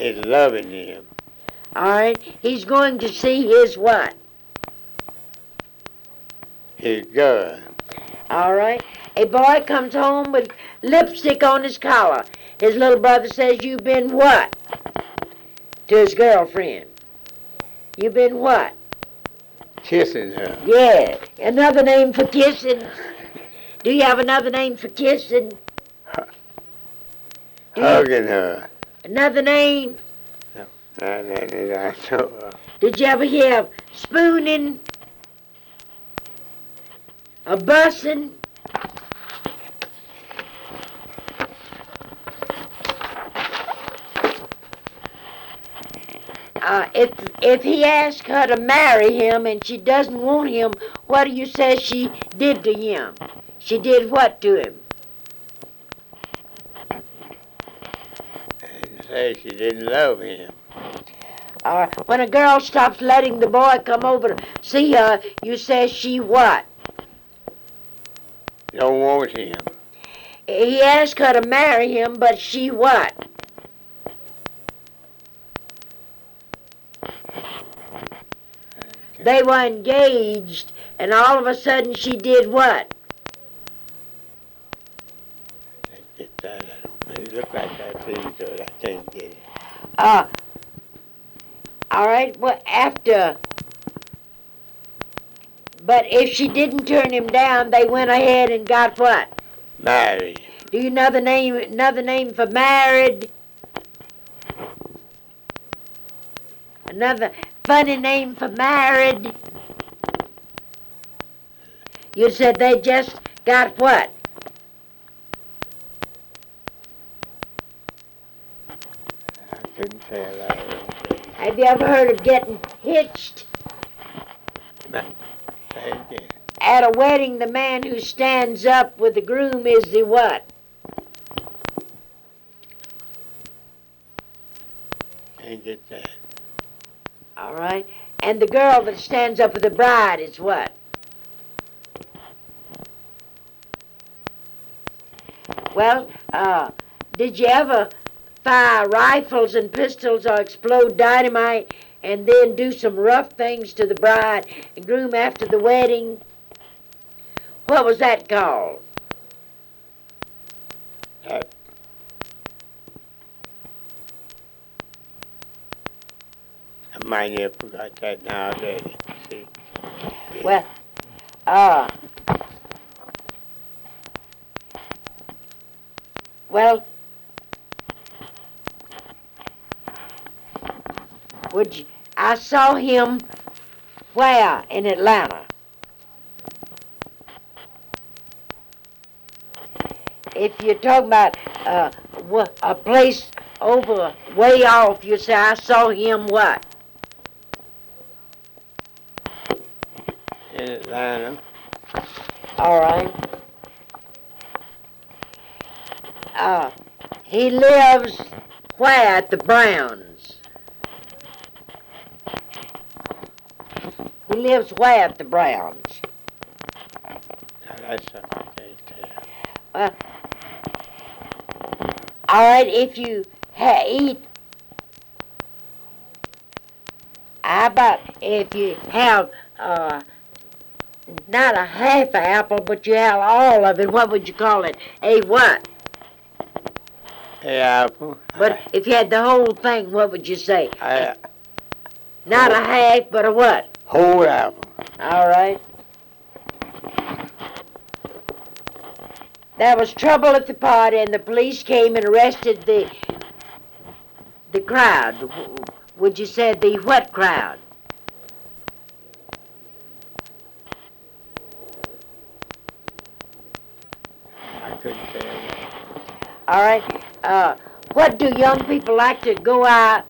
is loving him. All right. He's going to see his what? His girl. All right. A boy comes home with lipstick on his collar. His little brother says, "You've been what?" To his girlfriend. "You've been what?" Kissing her. Yeah. Another name for kissing. Do you have another name for kissing? Hugging her. Another name? I know. Did you ever hear of spooning? A bussing? If he asks her to marry him and she doesn't want him, what do you say she did to him? She did what to him? And say she didn't love him. When a girl stops letting the boy come over to see her, you say she what? Don't want him. He asked her to marry him, but she what? They were engaged, and all of a sudden she did what? It looked like that thing, so I can't get it. All right, well, after. But if she didn't turn him down, they went ahead and got what? Married. Do you know another name for married? Another funny name for married? You said they just got what? I couldn't say a lot. Have you ever heard of getting hitched? Thank you. At a wedding, the man who stands up with the groom is the what? Can't get that. All right. And the girl that stands up with the bride is what? Well, did you ever fire rifles and pistols or explode dynamite and then do some rough things to the bride and groom after the wedding? What was that called? I might have forgot that nowadays. See. Well, I saw him where in Atlanta? If you're talking about a place over way off, you say, I saw him what? In Atlanta. All right. He lives where at the Browns? He lives where at the Browns? Now, that's something I can't tell. All right, if you eat, how about if you have not a half apple, but you have all of it, what would you call it? A what? Hey, apple. But if you had the whole thing, what would you say? Not whole- a half, but a what? Whole apple. All right. There was trouble at the party, and the police came and arrested the crowd. Would you say the what crowd? I couldn't tell you. All right. What do young people like to go out